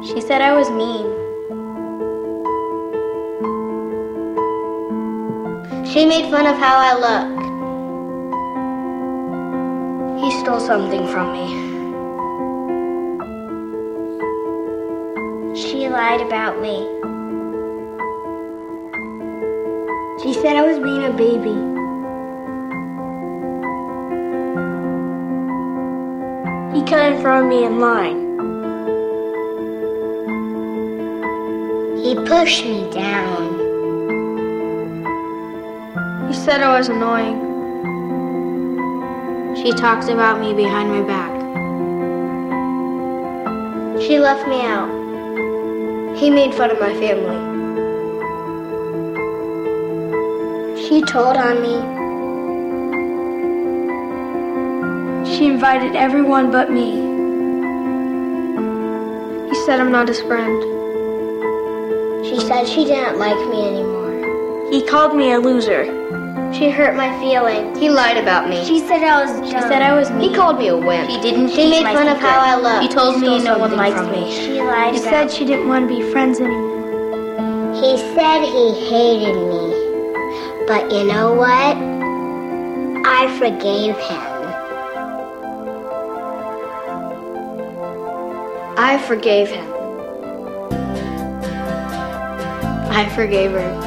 She said I was mean. She made fun of how I look. He stole something from me. She lied about me. She said I was being a baby. He cut in front of me in line. He pushed me down. He said I was annoying. She talked about me behind my back. She left me out. He made fun of my family. She told on me. She invited everyone but me. He said I'm not his friend. She said she didn't like me anymore. He called me a loser. She hurt my feelings. He lied about me. She said I was dumb. She said I was mean. He called me a wimp. She made fun of how I looked. He told me no one liked me. She lied. He said she didn't want to be friends anymore. He said he hated me. But you know what? I forgave him. I forgave him. I forgave her.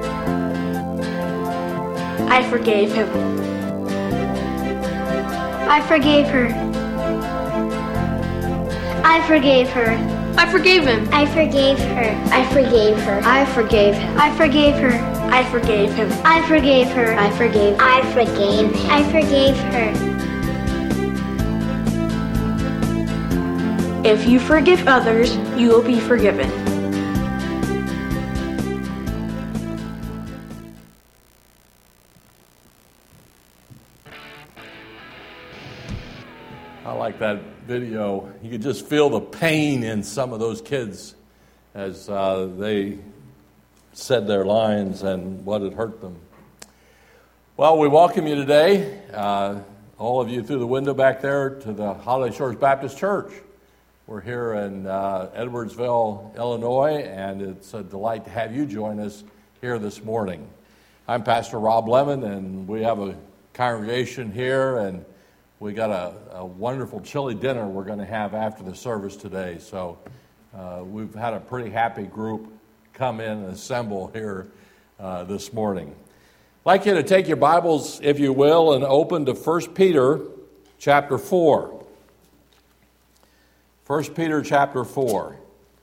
I forgave him. I forgave her. I forgave her. I forgave him. I forgave her. I forgave her. I forgave him. I forgave her. I forgave him. I forgave her. I forgave. I forgave him. I forgave her. If you forgive others, you will be forgiven. I like that video. You could just feel the pain in some of those kids as they said their lines and what had hurt them. Well, we welcome you today, all of you through the window back there, to the Holiday Shores Baptist Church. We're here in Edwardsville, Illinois, and it's a delight to have you join us here this morning. I'm Pastor Rob Lemon, and we have a congregation here, and we got a wonderful chili dinner we're going to have after the service today. So we've had a pretty happy group come in and assemble here this morning. I'd like you to take your Bibles, if you will, and open to 1 Peter chapter 4. 1 Peter chapter 4.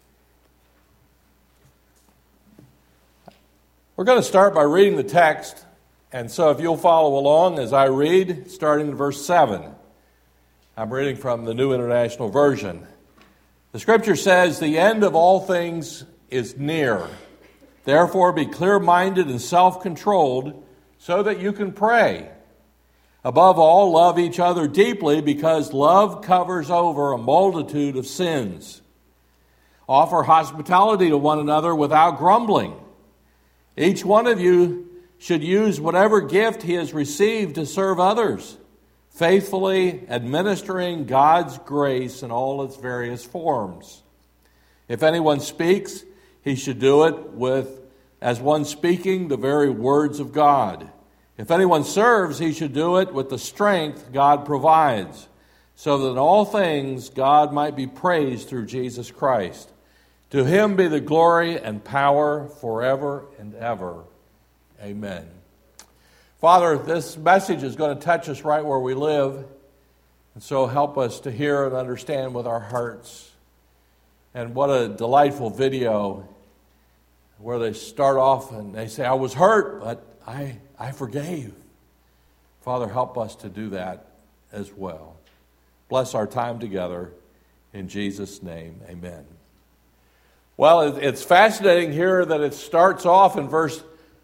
We're going to start by reading the text, and so if you'll follow along as I read, starting in verse 7. I'm reading from the New International Version. The scripture says, "The end of all things is near. Therefore be clear-minded and self-controlled so that you can pray. Above all, love each other deeply, because love covers over a multitude of sins. Offer hospitality to one another without grumbling. Each one of you should use whatever gift he has received to serve others, faithfully administering God's grace in all its various forms. If anyone speaks, he should do it as one speaking the very words of God. If anyone serves, he should do it with the strength God provides, so that in all things God might be praised through Jesus Christ. To him be the glory and power forever and ever. Amen." Father, this message is going to touch us right where we live, and so help us to hear and understand with our hearts. And what a delightful video where they start off and they say, "I was hurt, but I forgave." Father, help us to do that as well. Bless our time together. In Jesus' name, amen. Well, it's fascinating here that it starts off in verse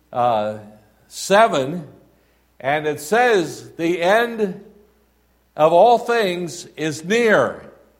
7, and it says, "The end of all things is near."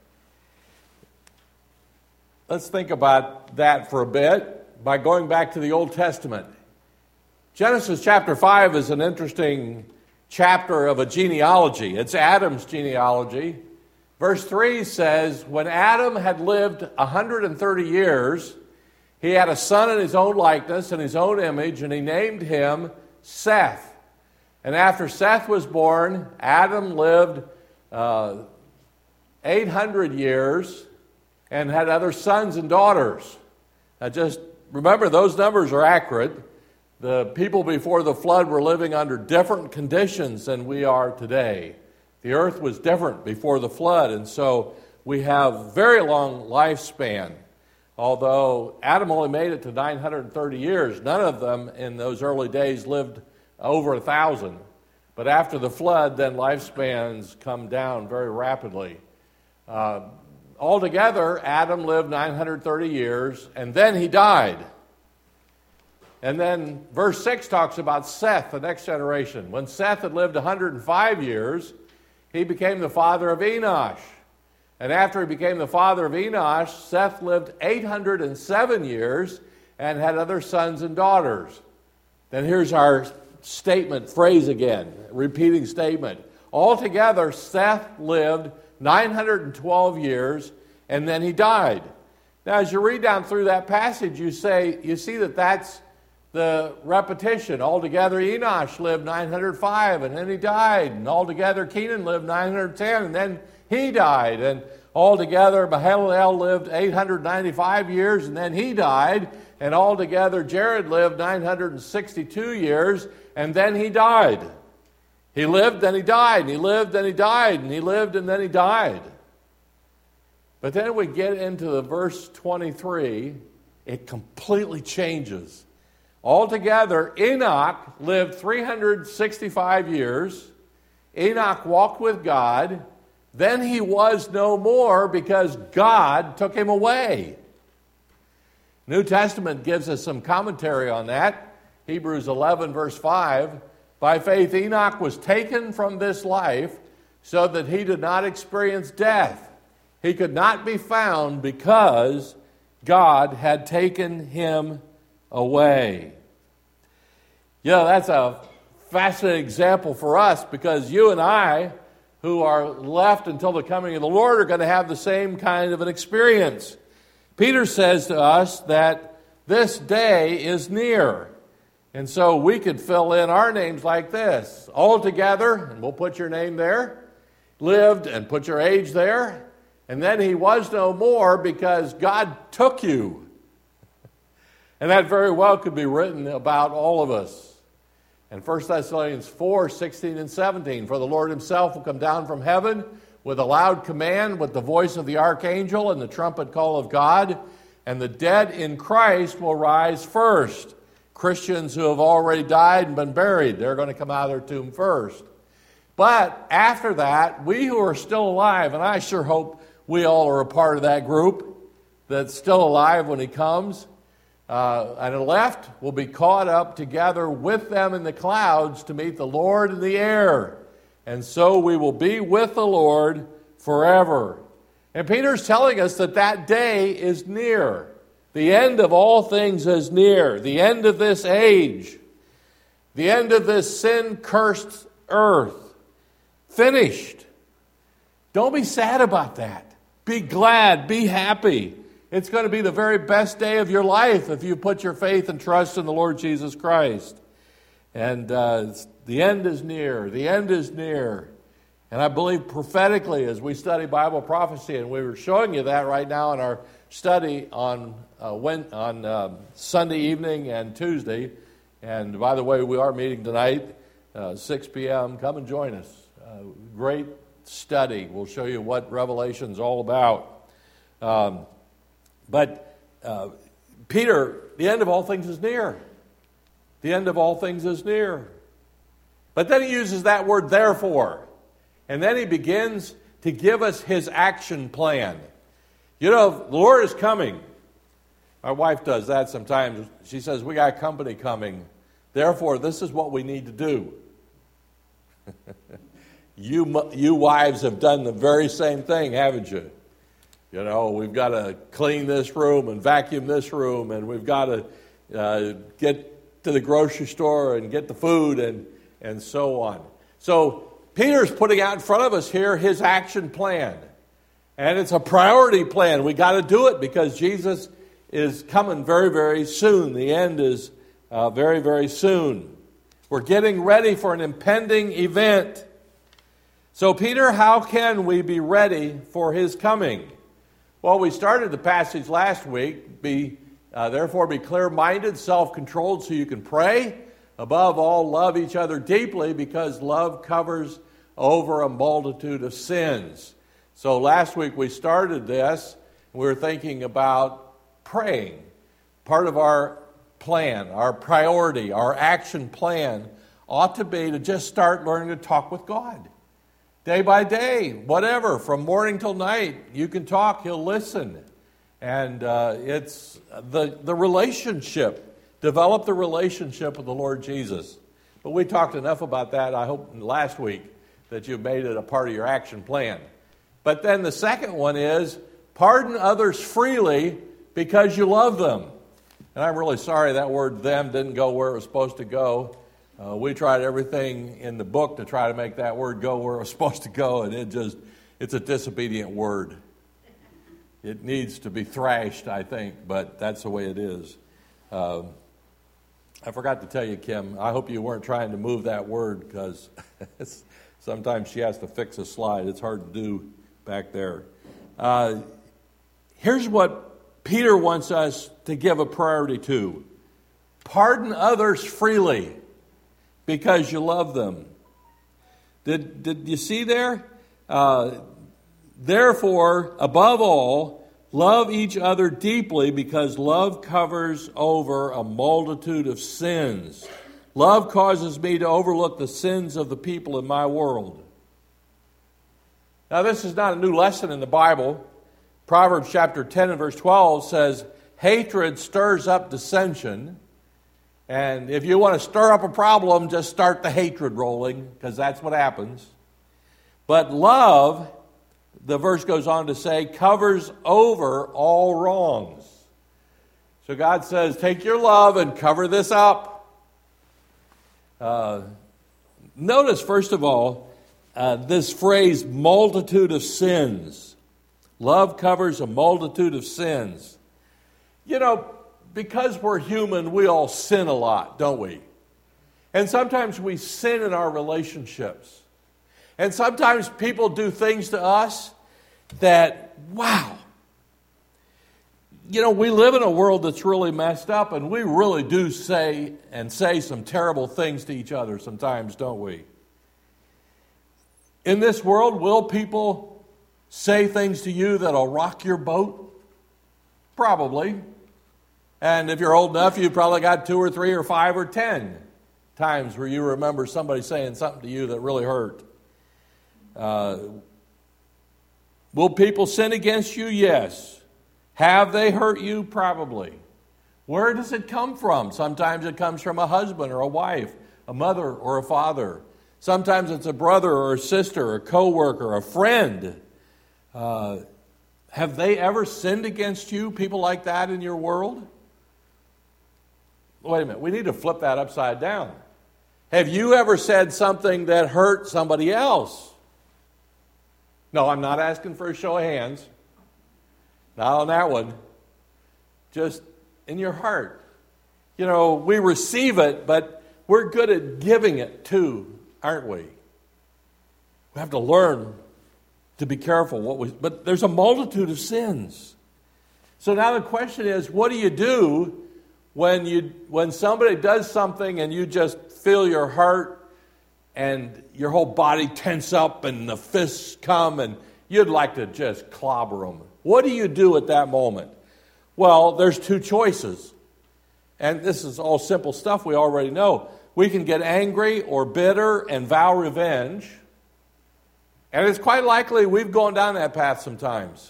Let's think about that for a bit by going back to the Old Testament. Genesis chapter 5 is an interesting chapter of a genealogy. It's Adam's genealogy. Verse 3 says, when Adam had lived 130 years, he had a son in his own likeness and his own image, and he named him Seth. And after Seth was born, Adam lived 800 years and had other sons and daughters. Now just remember, those numbers are accurate. The people before the flood were living under different conditions than we are today. The earth was different before the flood, and so we have very long lifespan. Although Adam only made it to 930 years, none of them in those early days lived over 1,000. But after the flood, then lifespans come down very rapidly. Altogether, Adam lived 930 years, and then he died. And then verse 6 talks about Seth, the next generation. When Seth had lived 105 years, he became the father of Enosh. And after he became the father of Enosh, Seth lived 807 years and had other sons and daughters. Then here's our statement, phrase again, repeating statement. Altogether, Seth lived 912 years, and then he died. Now, as you read down through that passage, you see that that's the repetition. Altogether, Enosh lived 905, and then he died. And altogether, Kenan lived 910, and then he died. And altogether, Mahalalel lived 895 years, and then he died. And altogether, Jared lived 962 years, and then he died. He lived, then he died, and he lived, then he died, and he lived, and then he died. But then we get into the verse 23, it completely changes. Altogether, Enoch lived 365 years. Enoch walked with God. Then he was no more because God took him away. New Testament gives us some commentary on that. Hebrews 11, verse 5. By faith, Enoch was taken from this life so that he did not experience death. He could not be found because God had taken him away. That's a fascinating example for us because you and I, who are left until the coming of the Lord, are going to have the same kind of an experience. Peter says to us that this day is near. And so we could fill in our names like this. Altogether, and we'll put your name there, lived and put your age there, and then he was no more because God took you. And that very well could be written about all of us. And 1 Thessalonians 4, 16 and 17, for the Lord himself will come down from heaven with a loud command, with the voice of the archangel and the trumpet call of God, and the dead in Christ will rise first. Christians who have already died and been buried, they're going to come out of their tomb first. But after that, we who are still alive, and I sure hope we all are a part of that group that's still alive when he comes, and the left will be caught up together with them in the clouds to meet the Lord in the air. And so we will be with the Lord forever. And Peter's telling us that that day is near. The end of all things is near. The end of this age. The end of this sin-cursed earth. Finished. Don't be sad about that. Be glad. Be happy. It's going to be the very best day of your life if you put your faith and trust in the Lord Jesus Christ. And the end is near. The end is near. And I believe prophetically as we study Bible prophecy, and we were showing you that right now in our study on Sunday evening and Tuesday. And by the way, we are meeting tonight, 6 p.m. Come and join us. Great study. We'll show you what Revelation's all about. But Peter, the end of all things is near. The end of all things is near. But then he uses that word therefore. And then he begins to give us his action plan. The Lord is coming. My wife does that sometimes. She says, we got company coming. Therefore, this is what we need to do. You wives have done the very same thing, haven't you? We've got to clean this room and vacuum this room, and we've got to get to the grocery store and get the food and so on. So Peter's putting out in front of us here his action plan. And it's a priority plan. We got to do it because Jesus is coming very, very soon. The end is very, very soon. We're getting ready for an impending event. So, Peter, how can we be ready for his coming? Well, we started the passage last week. Therefore, be clear-minded, self-controlled, so you can pray. Above all, love each other deeply, because love covers over a multitude of sins. So last week we started this. We were thinking about praying. Part of our plan, our priority, our action plan ought to be to just start learning to talk with God. Day by day, whatever, from morning till night, you can talk, he'll listen. And it's the relationship. Develop the relationship with the Lord Jesus. But we talked enough about that, I hope, last week, that you made it a part of your action plan. But then the second one is, pardon others freely because you love them. And I'm really sorry that word them didn't go where it was supposed to go. We tried everything in the book to try to make that word go where it was supposed to go, and it's a disobedient word. It needs to be thrashed, I think, but that's the way it is. I forgot to tell you, Kim, I hope you weren't trying to move that word, because sometimes she has to fix a slide. It's hard to do back there. Here's what Peter wants us to give a priority to. Pardon others freely because you love them. Did you see there? Therefore, above all, love each other deeply, because love covers over a multitude of sins. Love causes me to overlook the sins of the people in my world. Now, this is not a new lesson in the Bible. Proverbs chapter 10 and verse 12 says, hatred stirs up dissension. And if you want to stir up a problem, just start the hatred rolling, because that's what happens. But love, the verse goes on to say, covers over all wrongs. So God says, take your love and cover this up. Notice, first of all, this phrase, multitude of sins. Love covers a multitude of sins. You know, because we're human, we all sin a lot, don't we? And sometimes we sin in our relationships. And sometimes people do things to us that, wow. You know, we live in a world that's really messed up, and we really do say some terrible things to each other sometimes, don't we? In this world, will people say things to you that'll rock your boat? Probably. And if you're old enough, you probably got 2 or 3 or 5 or 10 times where you remember somebody saying something to you that really hurt. Will people sin against you? Yes. Have they hurt you? Probably. Where does it come from? Sometimes it comes from a husband or a wife, a mother or a father. Sometimes it's a brother or a sister, a coworker, a friend. Have they ever sinned against you? People like that in your world? Wait a minute. We need to flip that upside down. Have you ever said something that hurt somebody else? No, I'm not asking for a show of hands. Not on that one. Just in your heart. You know, we receive it, but we're good at giving it too, aren't we? We have to learn to be careful but there's a multitude of sins. So now the question is, what do you do when somebody does something and you just feel your heart and your whole body tense up and the fists come and you'd like to just clobber them? What do you do at that moment? Well, there's 2 choices. And this is all simple stuff we already know. We can get angry or bitter and vow revenge. And it's quite likely we've gone down that path sometimes.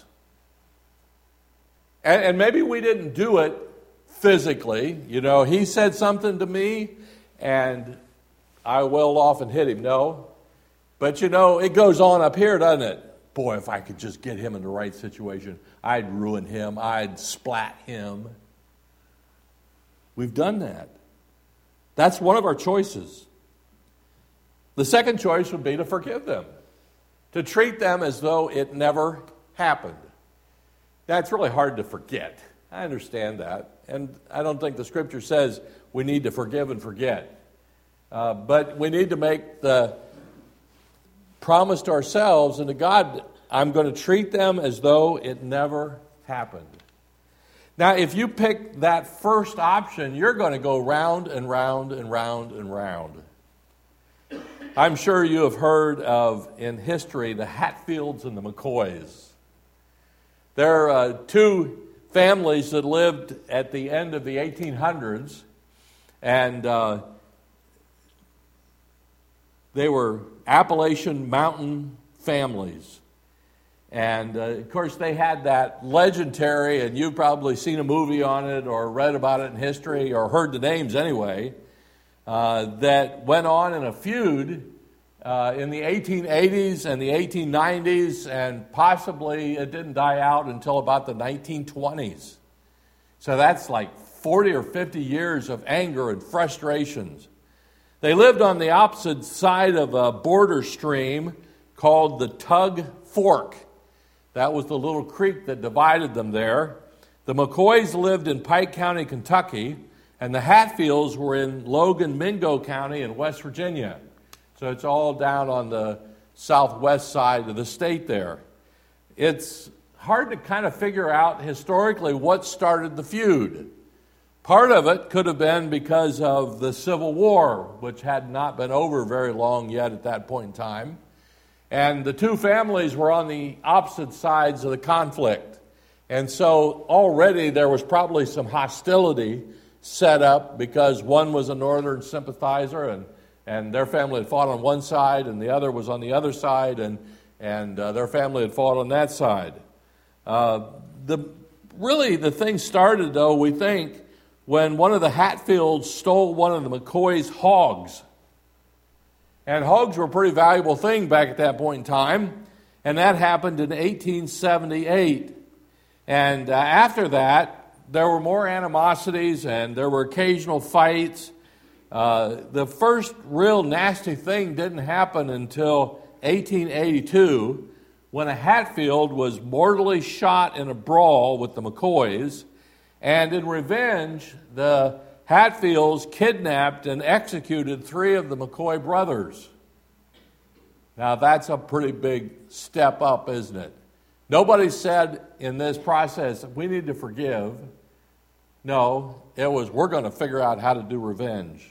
And maybe we didn't do it physically. You know, he said something to me and I wailed off and hit him. No. But you know, it goes on up here, doesn't it? Boy, if I could just get him in the right situation, I'd ruin him. I'd splat him. We've done that. That's one of our choices. The second choice would be to forgive them. To treat them as though it never happened. That's really hard to forget. I understand that. And I don't think the Scripture says we need to forgive and forget. But we need to make the promise to ourselves and to God, I'm going to treat them as though it never happened. Now, if you pick that first option, you're going to go round and round and round and round. I'm sure you have heard of, in history, the Hatfields and the McCoys. There are two families that lived at the end of the 1800s, and they were Appalachian mountain families. And, of course, they had that legendary, and you've probably seen a movie on it or read about it in history or heard the names anyway, that went on in a feud in the 1880s and the 1890s, and possibly it didn't die out until about the 1920s. So that's like 40 or 50 years of anger and frustrations. They lived on the opposite side of a border stream called the Tug Fork. That was the little creek that divided them there. The McCoys lived in Pike County, Kentucky, and the Hatfields were in Logan, Mingo County in West Virginia. So it's all down on the southwest side of the state there. It's hard to kind of figure out historically what started the feud. Part of it could have been because of the Civil War, which had not been over very long yet at that point in time. And the two families were on the opposite sides of the conflict. And so already there was probably some hostility set up because one was a Northern sympathizer and their family had fought on one side and the other was on the other side and their family had fought on that side. The thing started, though, we think, when one of the Hatfields stole one of the McCoys' hogs. And hogs were a pretty valuable thing back at that point in time. And that happened in 1878. And after that, there were more animosities and there were occasional fights. The first real nasty thing didn't happen until 1882, when a Hatfield was mortally shot in a brawl with the McCoys. And in revenge, the Hatfields kidnapped and executed 3 of the McCoy brothers. Now, that's a pretty big step up, isn't it? Nobody said in this process, we need to forgive. No, it was, we're going to figure out how to do revenge.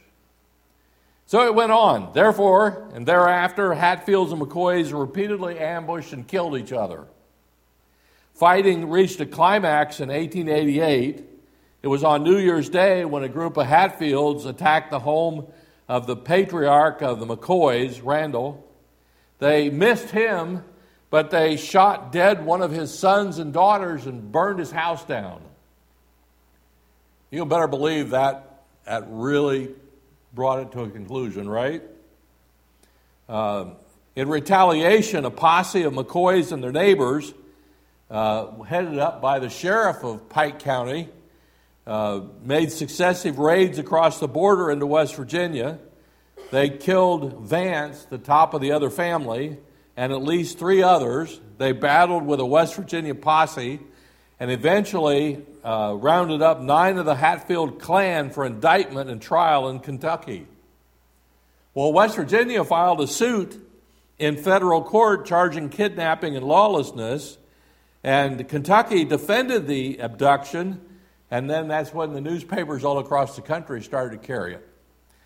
So it went on. Therefore, and thereafter, Hatfields and McCoys repeatedly ambushed and killed each other. Fighting reached a climax in 1888. It was on New Year's Day when a group of Hatfields attacked the home of the patriarch of the McCoys, Randall. They missed him, but they shot dead one of his sons and daughters and burned his house down. You better believe that really brought it to a conclusion, right? In retaliation, a posse of McCoys and their neighbors, headed up by the sheriff of Pike County, made successive raids across the border into West Virginia. They killed Vance, the top of the other family, and at least 3 others. They battled with a West Virginia posse and eventually rounded up 9 of the Hatfield clan for indictment and trial in Kentucky. Well, West Virginia filed a suit in federal court charging kidnapping and lawlessness, and Kentucky defended the abduction, and then that's when the newspapers all across the country started to carry it.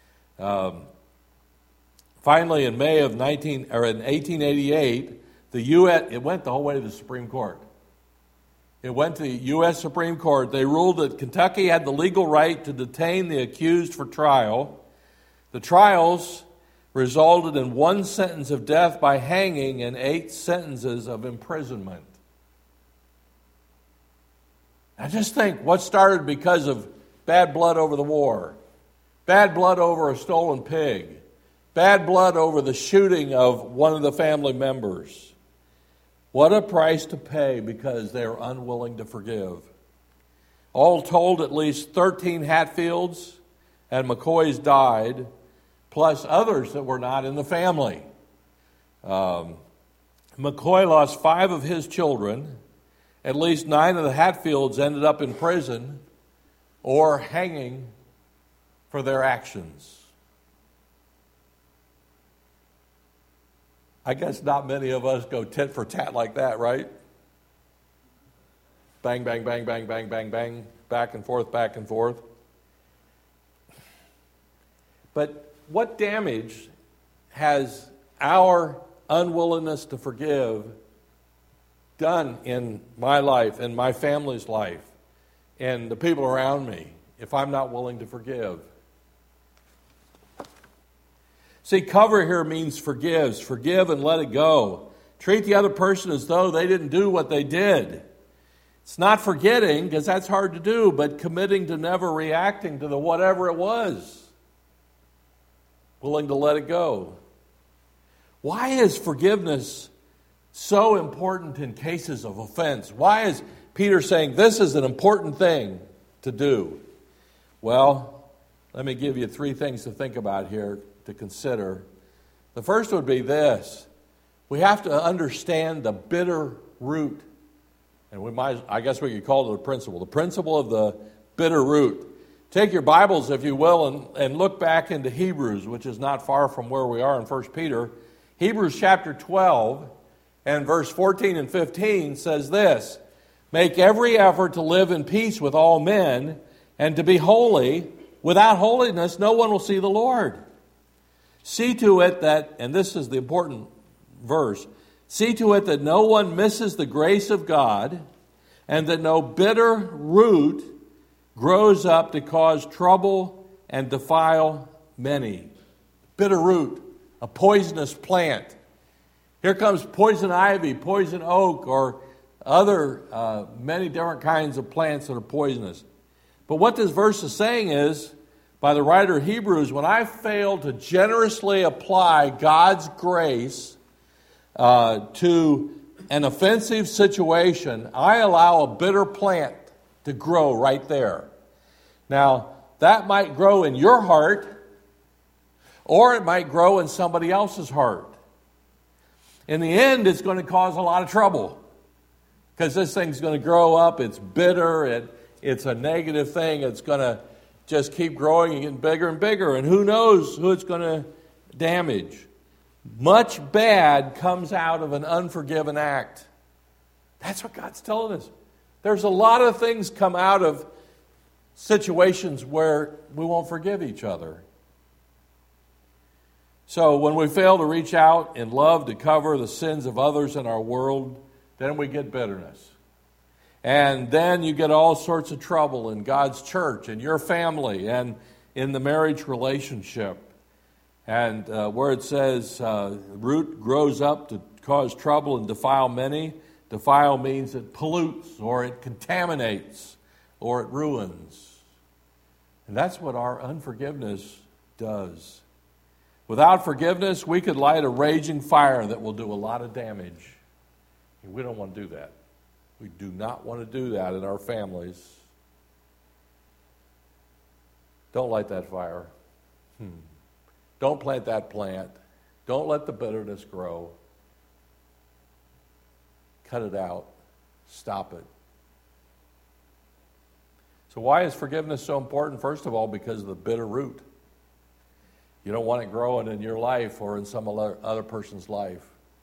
Finally, in May of 1888, it went the whole way to the Supreme Court. It went to the U.S. Supreme Court. They ruled that Kentucky had the legal right to detain the accused for trial. The trials resulted in 1 sentence of death by hanging and 8 sentences of imprisonment. Now just think, what started because of bad blood over the war, bad blood over a stolen pig, bad blood over the shooting of one of the family members. What a price to pay because they are unwilling to forgive. All told, at least 13 Hatfields and McCoys died, plus others that were not in the family. McCoy lost 5 of his children. At least 9 of the Hatfields ended up in prison or hanging for their actions. I guess not many of us go tit for tat like that, right? Bang, bang, bang, bang, bang, bang, bang, back and forth, back and forth. But what damage has our unwillingness to forgive done in my life, in my family's life, and the people around me, if I'm not willing to forgive? See, cover here means forgives. Forgive and let it go. Treat the other person as though they didn't do what they did. It's not forgetting, because that's hard to do, but committing to never reacting to the whatever it was. Willing to let it go. Why is forgiveness so important in cases of offense? Why is Peter saying this is an important thing to do? Well, let me give you 3 things to think about here, to consider. The first would be this. We have to understand the bitter root. And I guess we could call it a principle. The principle of the bitter root. Take your Bibles, if you will, and look back into Hebrews, which is not far from where we are in 1 Peter. Hebrews chapter 12 and verse 14 and 15 says this: "Make every effort to live in peace with all men and to be holy. Without holiness, no one will see the Lord. See to it that," and this is the important verse, "see to it that no one misses the grace of God and that no bitter root grows up to cause trouble and defile many." Bitter root, a poisonous plant. Here comes poison ivy, poison oak, or other many different kinds of plants that are poisonous. But what this verse is saying is, by the writer of Hebrews, when I fail to generously apply God's grace to an offensive situation, I allow a bitter plant to grow right there. Now, that might grow in your heart, or it might grow in somebody else's heart. In the end, it's going to cause a lot of trouble, because this thing's going to grow up. It's bitter. It's a negative thing. It's going to just keep growing and getting bigger and bigger, and who knows who it's going to damage. Much bad comes out of an unforgiven act. That's what God's telling us. There's a lot of things come out of situations where we won't forgive each other. So when we fail to reach out in love to cover the sins of others in our world, then we get bitterness. And then you get all sorts of trouble in God's church, in your family, and in the marriage relationship. And where it says root grows up to cause trouble and defile many, defile means it pollutes, or it contaminates, or it ruins. And that's what our unforgiveness does. Without forgiveness, we could light a raging fire that will do a lot of damage. And we don't want to do that. We do not want to do that in our families. Don't light that fire. Don't plant that plant. Don't let the bitterness grow. Cut it out. Stop it. So why is forgiveness so important? First of all, because of the bitter root. You don't want it growing in your life or in some other person's life.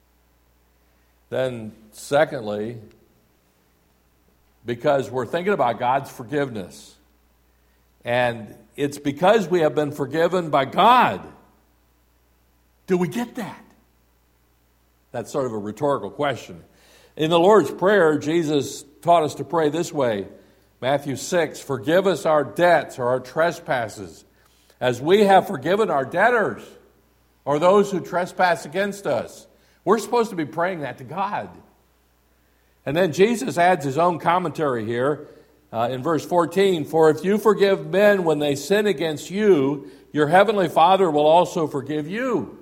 Then, secondly, because we're thinking about God's forgiveness. And it's because we have been forgiven by God. Do we get that? That's sort of a rhetorical question. In the Lord's Prayer, Jesus taught us to pray this way. Matthew 6, "Forgive us our debts or our trespasses, as we have forgiven our debtors, or those who trespass against us." We're supposed to be praying that to God. And then Jesus adds his own commentary here in verse 14. "For if you forgive men when they sin against you, your heavenly Father will also forgive you.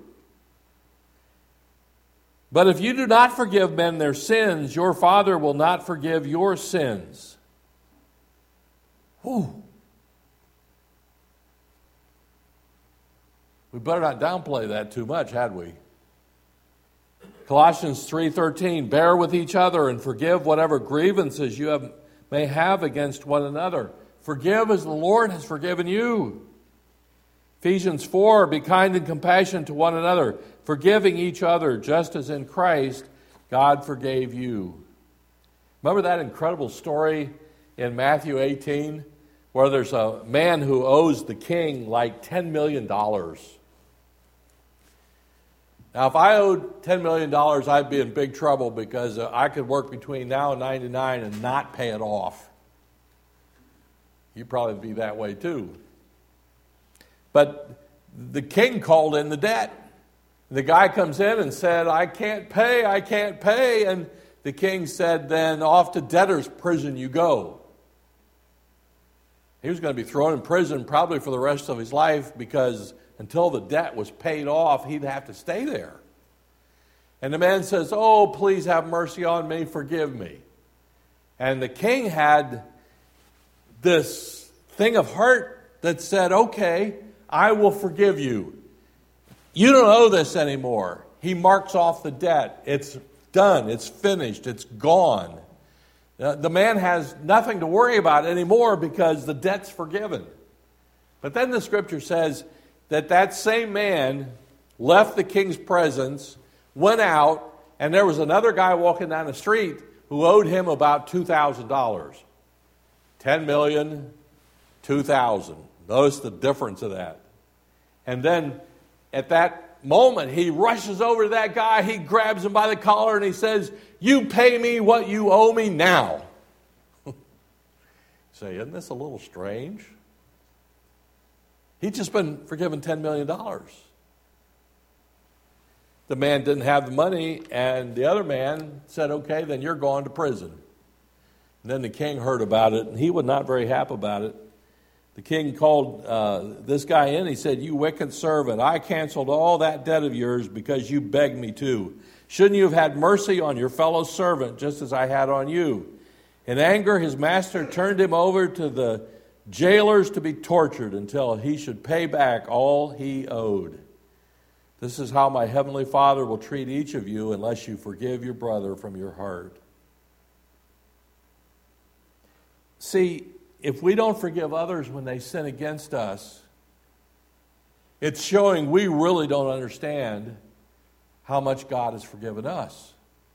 But if you do not forgive men their sins, your Father will not forgive your sins." Whew. We better not downplay that too much, had we? Colossians 3:13, bear with each other and forgive whatever grievances you may have against one another. Forgive as the Lord has forgiven you. Ephesians 4, be kind and compassionate to one another, forgiving each other, just as in Christ God forgave you. Remember that incredible story in Matthew 18, where there's a man who owes the king like $10 million. Now, if I owed $10 million, I'd be in big trouble because I could work between now and 99 and not pay it off. You'd probably be that way too. But the king called in the debt. The guy comes in and said, I can't pay. And the king said, then off to debtor's prison you go. He was going to be thrown in prison probably for the rest of his life because until the debt was paid off, he'd have to stay there. And the man says, oh, please have mercy on me, forgive me. And the king had this thing of heart that said, okay, I will forgive you. You don't owe this anymore. He marks off the debt. It's done. It's finished. It's gone. The man has nothing to worry about anymore because the debt's forgiven. But then the scripture says that same man left the king's presence, went out, and there was another guy walking down the street who owed him about $2,000. 10 million, 2,000. Notice the difference of that. And then at that moment, he rushes over to that guy, he grabs him by the collar, and he says, you pay me what you owe me now. Say, isn't this a little strange? He'd just been forgiven $10 million. The man didn't have the money, and the other man said, okay, then you're going to prison. And then the king heard about it, and he was not very happy about it. The king called this guy in. He said, you wicked servant, I canceled all that debt of yours because you begged me to. Shouldn't you have had mercy on your fellow servant just as I had on you? In anger, his master turned him over to the jailers to be tortured until he should pay back all he owed. This is how my heavenly Father will treat each of you unless you forgive your brother from your heart. See, if we don't forgive others when they sin against us, it's showing we really don't understand how much God has forgiven us.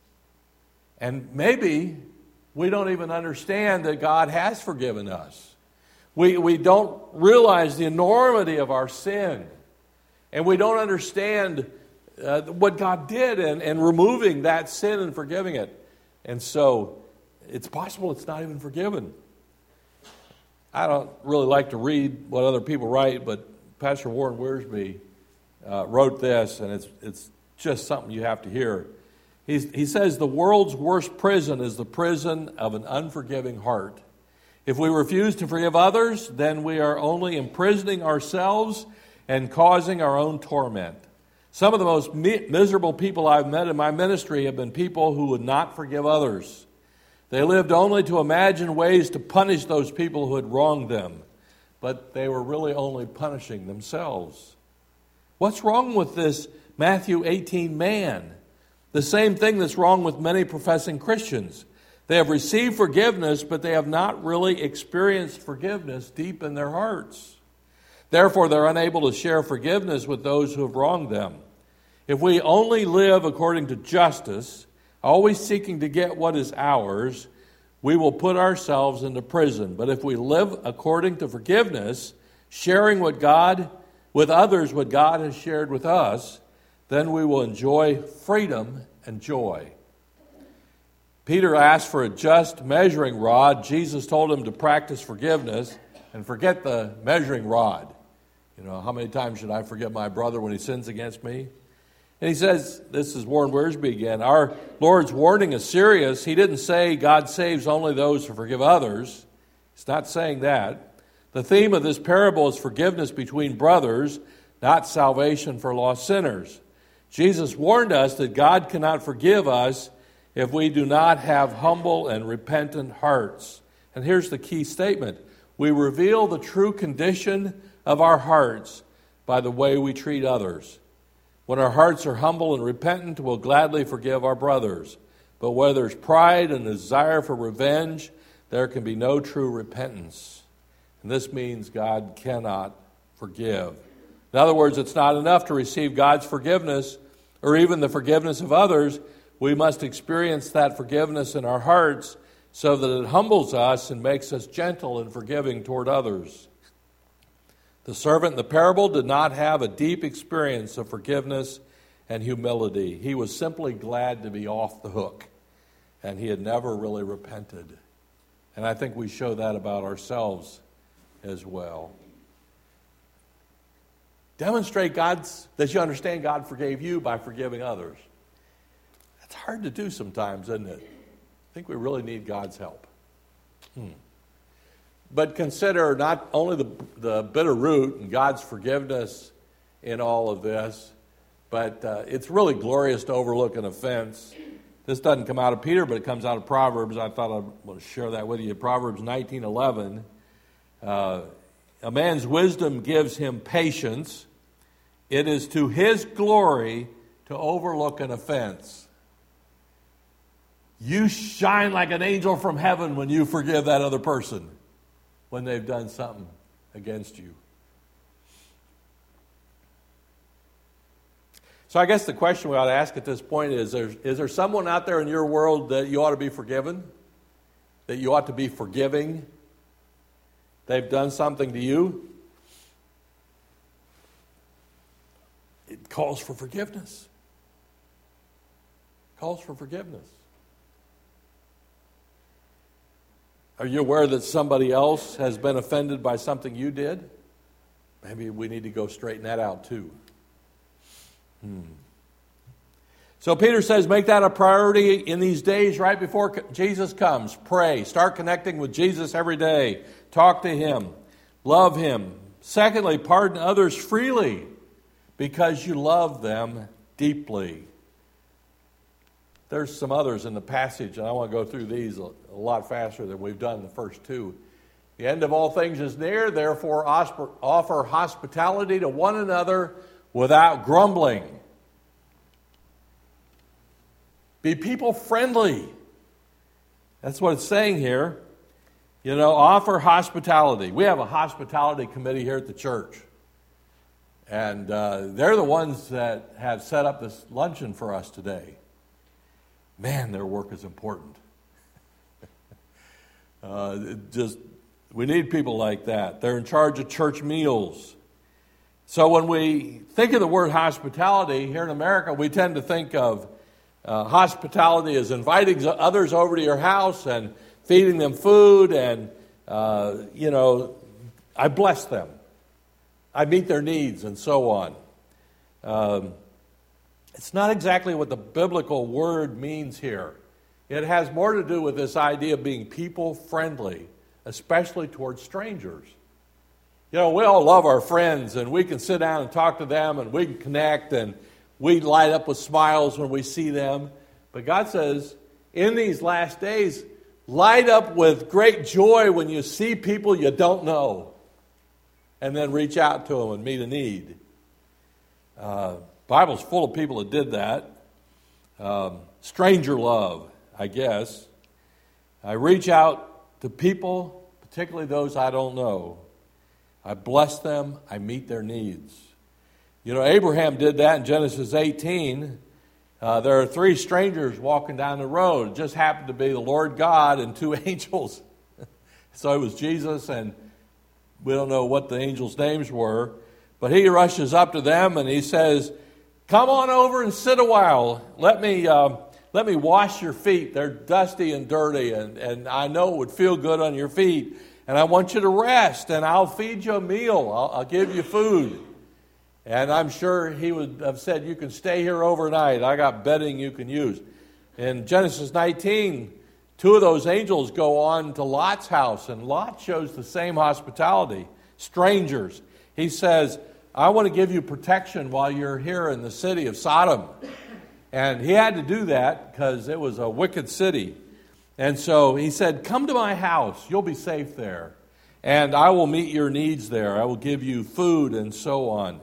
And maybe we don't even understand that God has forgiven us. We don't realize the enormity of our sin. And we don't understand what God did in removing that sin and forgiving it. And so it's possible it's not even forgiven. I don't really like to read what other people write, but Pastor Warren Wiersbe wrote this, and it's just something you have to hear. He says, the world's worst prison is the prison of an unforgiving heart. If we refuse to forgive others, then we are only imprisoning ourselves and causing our own torment. Some of the most miserable people I've met in my ministry have been people who would not forgive others. They lived only to imagine ways to punish those people who had wronged them, but they were really only punishing themselves. What's wrong with this Matthew 18 man? The same thing that's wrong with many professing Christians. They have received forgiveness, but they have not really experienced forgiveness deep in their hearts. Therefore, they're unable to share forgiveness with those who have wronged them. If we only live according to justice, always seeking to get what is ours, we will put ourselves into prison. But if we live according to forgiveness, sharing with others what God has shared with us, then we will enjoy freedom and joy. Peter asked for a just measuring rod. Jesus told him to practice forgiveness and forget the measuring rod. You know, how many times should I forgive my brother when he sins against me? And he says, this is Warren Wiersbe again, our Lord's warning is serious. He didn't say God saves only those who forgive others. He's not saying that. The theme of this parable is forgiveness between brothers, not salvation for lost sinners. Jesus warned us that God cannot forgive us if we do not have humble and repentant hearts. And here's the key statement. We reveal the true condition of our hearts by the way we treat others. When our hearts are humble and repentant, we'll gladly forgive our brothers. But where there's pride and a desire for revenge, there can be no true repentance. And this means God cannot forgive. In other words, it's not enough to receive God's forgiveness or even the forgiveness of others. We must experience that forgiveness in our hearts so that it humbles us and makes us gentle and forgiving toward others. The servant in the parable did not have a deep experience of forgiveness and humility. He was simply glad to be off the hook, and he had never really repented. And I think we show that about ourselves as well. Demonstrate that you understand God forgave you by forgiving others. That's hard to do sometimes, isn't it? I think we really need God's help. But consider not only the bitter root and God's forgiveness in all of this, but it's really glorious to overlook an offense. This doesn't come out of Peter, but it comes out of Proverbs. I thought I'd want to share that with you. Proverbs 19:11. A man's wisdom gives him patience. It is to his glory to overlook an offense. You shine like an angel from heaven when you forgive that other person when they've done something against you. So I guess the question we ought to ask at this point is there someone out there in your world that you ought to be forgiven? That you ought to be forgiving? They've done something to you? It calls for forgiveness. It calls for forgiveness. Are you aware that somebody else has been offended by something you did? Maybe we need to go straighten that out too. So Peter says, make that a priority in these days right before Jesus comes. Pray. Start connecting with Jesus every day. Talk to him. Love him. Secondly, pardon others freely because you love them deeply. There's some others in the passage, and I want to go through these a lot faster than we've done the first two. The end of all things is near, therefore offer hospitality to one another without grumbling. Be people friendly. That's what it's saying here. You know, offer hospitality. We have a hospitality committee here at the church. And they're the ones that have set up this luncheon for us today. Man, their work is important. We need people like that. They're in charge of church meals. So when we think of the word hospitality here in America, we tend to think of hospitality as inviting others over to your house and feeding them food and, I bless them. I meet their needs and so on. It's not exactly what the biblical word means here. It has more to do with this idea of being people-friendly, especially towards strangers. You know, we all love our friends, and we can sit down and talk to them, and we can connect, and we light up with smiles when we see them. But God says, in these last days, light up with great joy when you see people you don't know, and then reach out to them and meet a need. Bible's full of people that did that. Stranger love, I guess. I reach out to people, particularly those I don't know. I bless them. I meet their needs. You know, Abraham did that in Genesis 18. There are 3 strangers walking down the road. It just happened to be the Lord God and 2 angels. So it was Jesus, and we don't know what the angels' names were. But he rushes up to them and he says, come on over and sit a while. Let me wash your feet. They're dusty and dirty, and I know it would feel good on your feet. And I want you to rest, and I'll feed you a meal. I'll give you food. And I'm sure he would have said, you can stay here overnight. I got bedding you can use. In Genesis 19, 2 of those angels go on to Lot's house, and Lot shows the same hospitality. Strangers. He says, I want to give you protection while you're here in the city of Sodom. And he had to do that because it was a wicked city. And so he said, come to my house. You'll be safe there. And I will meet your needs there. I will give you food and so on.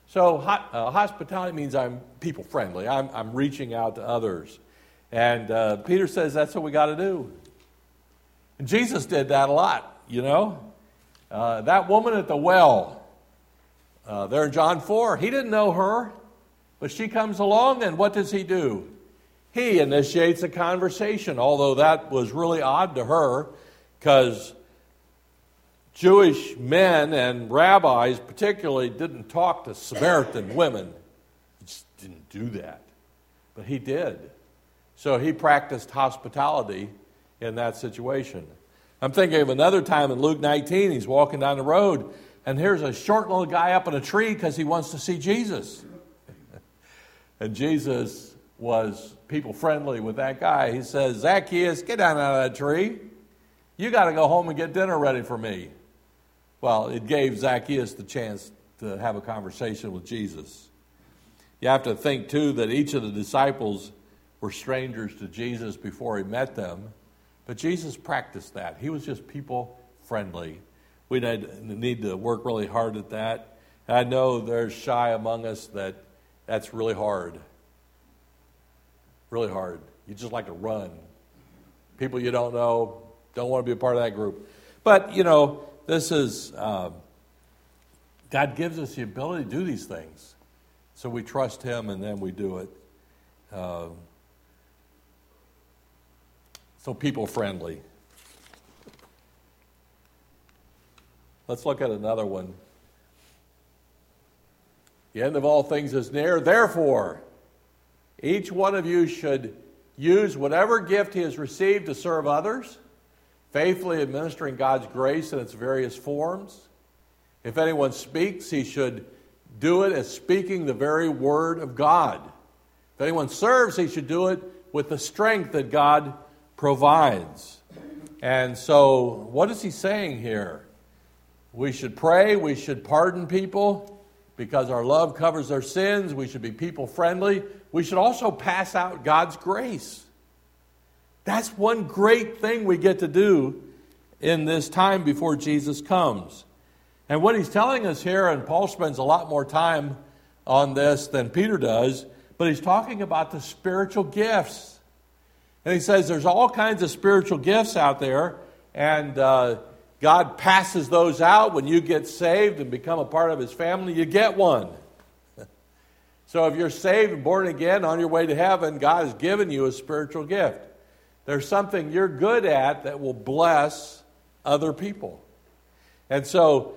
So hospitality means I'm people friendly. I'm reaching out to others. And Peter says that's what we got to do. And Jesus did that a lot, you know. That woman at the well, there in John 4, he didn't know her. But she comes along, and what does he do? He initiates a conversation, although that was really odd to her, because Jewish men and rabbis particularly didn't talk to Samaritan women. He just didn't do that. But he did. So he practiced hospitality in that situation. I'm thinking of another time in Luke 19, he's walking down the road, and here's a short little guy up in a tree because he wants to see Jesus. And Jesus was people friendly with that guy. He says, Zacchaeus, get down out of that tree. You got to go home and get dinner ready for me. Well, it gave Zacchaeus the chance to have a conversation with Jesus. You have to think, too, that each of the disciples were strangers to Jesus before he met them. But Jesus practiced that. He was just people friendly. We need to work really hard at that. And I know there's shy among us that's really hard. Really hard. You just like to run. People you don't know don't want to be a part of that group. But, you know, this is, God gives us the ability to do these things. So we trust him and then we do it. So people friendly. Let's look at another one. The end of all things is near. Therefore, each one of you should use whatever gift he has received to serve others, faithfully administering God's grace in its various forms. If anyone speaks, he should do it as speaking the very word of God. If anyone serves, he should do it with the strength that God provides. And so, what is he saying here? We should pray, we should pardon people, because our love covers our sins. We should be people friendly. We should also pass out God's grace. That's one great thing we get to do in this time before Jesus comes. And what he's telling us here, and Paul spends a lot more time on this than Peter does, but he's talking about the spiritual gifts. And he says there's all kinds of spiritual gifts out there, and God passes those out. When you get saved and become a part of his family, you get one. So if you're saved and born again on your way to heaven, God has given you a spiritual gift. There's something you're good at that will bless other people. And so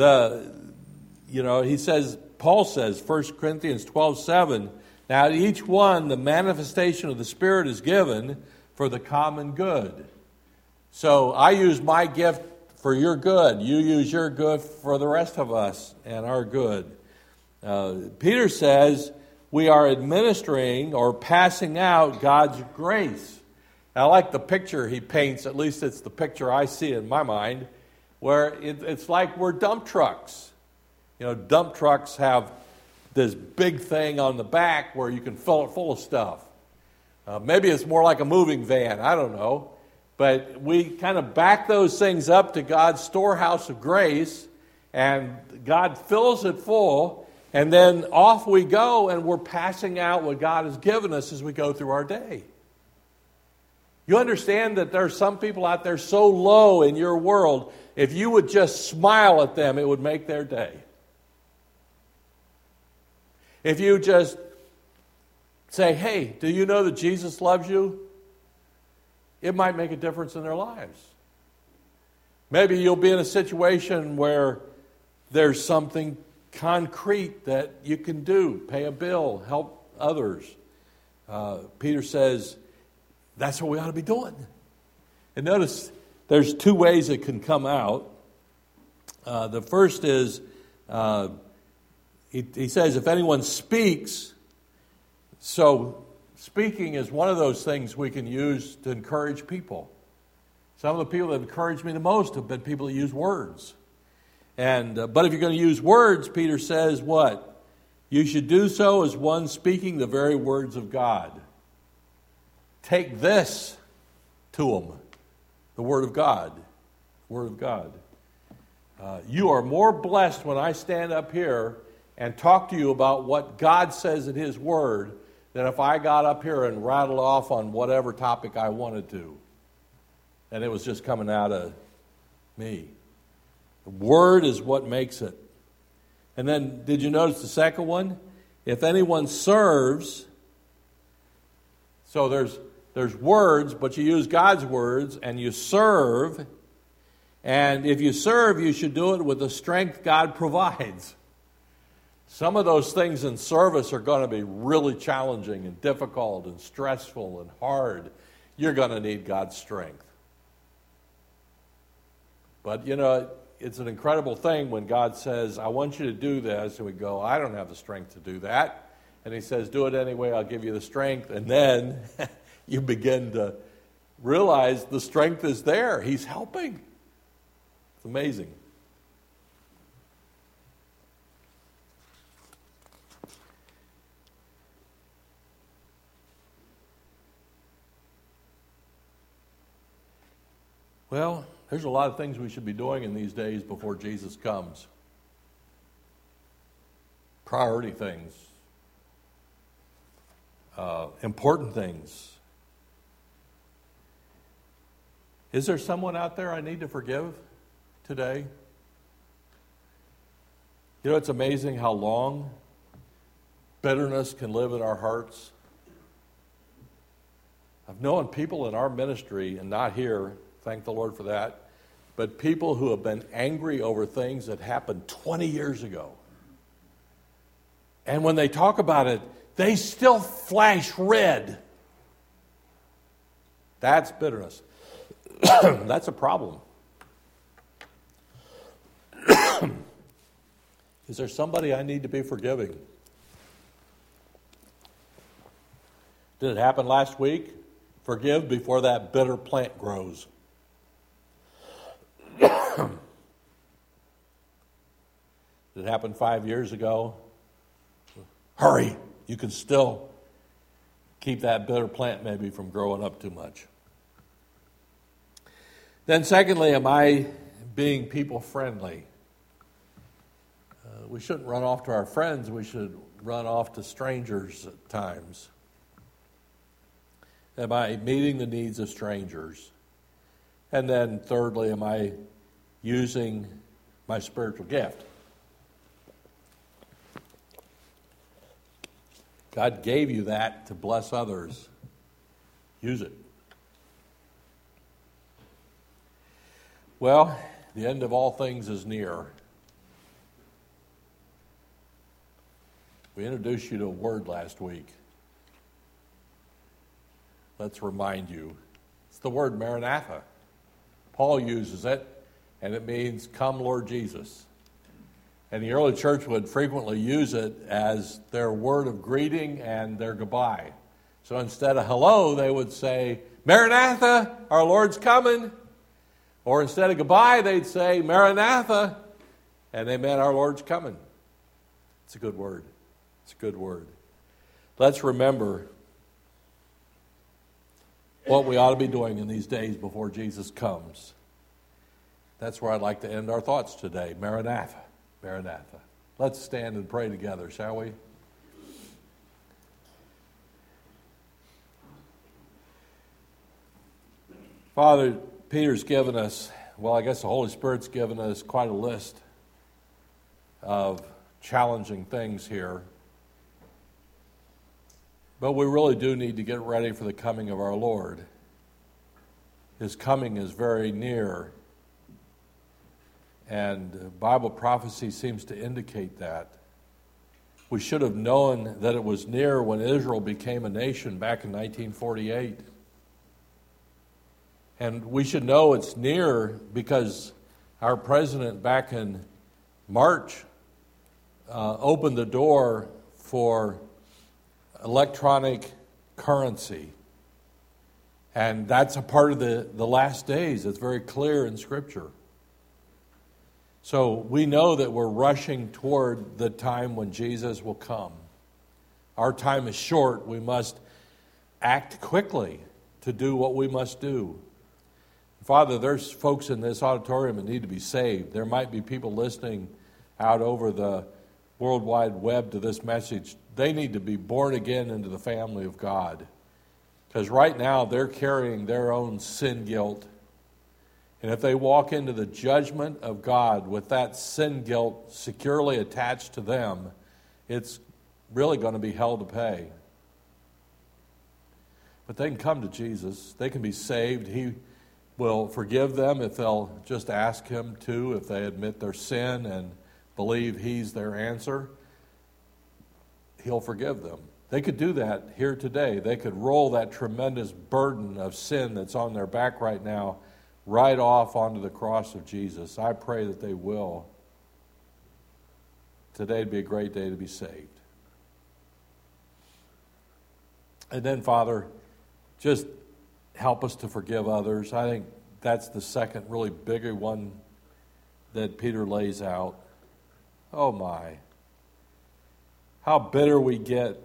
Paul says, 1 Corinthians 12:7, now to each one the manifestation of the Spirit is given for the common good. So I use my gift for your good. You use your good for the rest of us and our good. Peter says we are administering or passing out God's grace. I like the picture he paints, at least it's the picture I see in my mind, where it's like we're dump trucks. You know, dump trucks have this big thing on the back where you can fill it full of stuff. Maybe it's more like a moving van, I don't know. But we kind of back those things up to God's storehouse of grace, and God fills it full, and then off we go, and we're passing out what God has given us as we go through our day. You understand that there are some people out there so low in your world, if you would just smile at them, it would make their day. If you just say, hey, do you know that Jesus loves you? It might make a difference in their lives. Maybe you'll be in a situation where there's something concrete that you can do. Pay a bill, help others. Peter says that's what we ought to be doing. And notice there's two ways it can come out. The first is, he says, if anyone speaks, so speaking is one of those things we can use to encourage people. Some of the people that have encouraged me the most have been people that use words. But if you're going to use words, Peter says what? You should do so as one speaking the very words of God. Take this to them, the Word of God. Word of God. You are more blessed when I stand up here and talk to you about what God says in His Word than if I got up here and rattled off on whatever topic I wanted to. And it was just coming out of me. The Word is what makes it. And then, did you notice the second one? If anyone serves, so there's words, but you use God's words, and you serve. And if you serve, you should do it with the strength God provides. Some of those things in service are going to be really challenging and difficult and stressful and hard. You're going to need God's strength. But, it's an incredible thing when God says, I want you to do this, and we go, I don't have the strength to do that. And He says, do it anyway, I'll give you the strength. And then you begin to realize the strength is there. He's helping. It's amazing. Well, there's a lot of things we should be doing in these days before Jesus comes. Priority things. Important things. Is there someone out there I need to forgive today? It's amazing how long bitterness can live in our hearts. I've known people in our ministry, and not here, thank the Lord for that, but people who have been angry over things that happened 20 years ago. And when they talk about it, they still flash red. That's bitterness. That's a problem. Is there somebody I need to be forgiving? Did it happen last week? Forgive before that bitter plant grows. Did it happen 5 years ago? Hurry! You can still keep that bitter plant maybe from growing up too much. Then secondly, am I being people friendly? We shouldn't run off to our friends. We should run off to strangers at times. Am I meeting the needs of strangers? And then thirdly, am I using my spiritual gift? God gave you that to bless others. Use it. Well, the end of all things is near. We introduced you to a word last week. Let's remind you. It's the word Maranatha. Paul uses it, and it means, come, Lord Jesus. And the early church would frequently use it as their word of greeting and their goodbye. So instead of hello, they would say, Maranatha, our Lord's coming. Or instead of goodbye, they'd say, Maranatha, and they meant our Lord's coming. It's a good word. It's a good word. Let's remember what we ought to be doing in these days before Jesus comes. That's where I'd like to end our thoughts today. Maranatha. Maranatha. Let's stand and pray together, shall we? Father, Peter's given us, well, I guess the Holy Spirit's given us quite a list of challenging things here. But we really do need to get ready for the coming of our Lord. His coming is very near. And Bible prophecy seems to indicate that. We should have known that it was near when Israel became a nation back in 1948. And we should know it's near because our president back in March opened the door for electronic currency. And that's a part of the last days. It's very clear in Scripture. So we know that we're rushing toward the time when Jesus will come. Our time is short. We must act quickly to do what we must do. Father, there's folks in this auditorium that need to be saved. There might be people listening out over the World Wide Web to this message, they need to be born again into the family of God. Because right now they're carrying their own sin guilt. And if they walk into the judgment of God with that sin guilt securely attached to them, it's really going to be hell to pay. But they can come to Jesus. They can be saved. He will forgive them if they'll just ask Him to, if they admit their sin and believe He's their answer. He'll forgive them. They could do that here today. They could roll that tremendous burden of sin that's on their back right now right off onto the cross of Jesus. I pray that they will. Today would be a great day to be saved. And then, Father, just help us to forgive others. I think that's the second really bigger one that Peter lays out. Oh my. How bitter we get.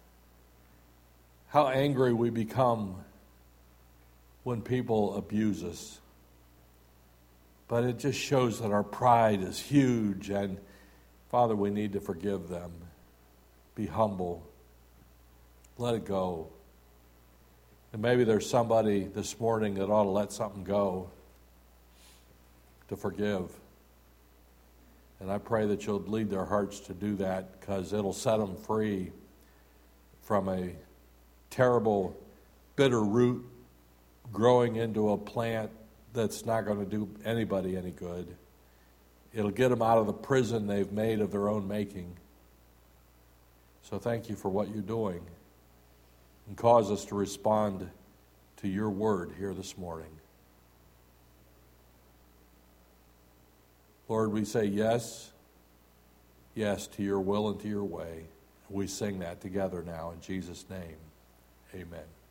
How angry we become when people abuse us. But it just shows that our pride is huge, and Father, we need to forgive them. Be humble. Let it go. And maybe there's somebody this morning that ought to let something go, to forgive. And I pray that you'll lead their hearts to do that, because it'll set them free from a terrible, bitter root growing into a plant that's not going to do anybody any good. It'll get them out of the prison they've made of their own making. So thank you for what you're doing, and cause us to respond to your word here this morning. Lord, we say yes, yes to your will and to your way. We sing that together now in Jesus' name. Amen.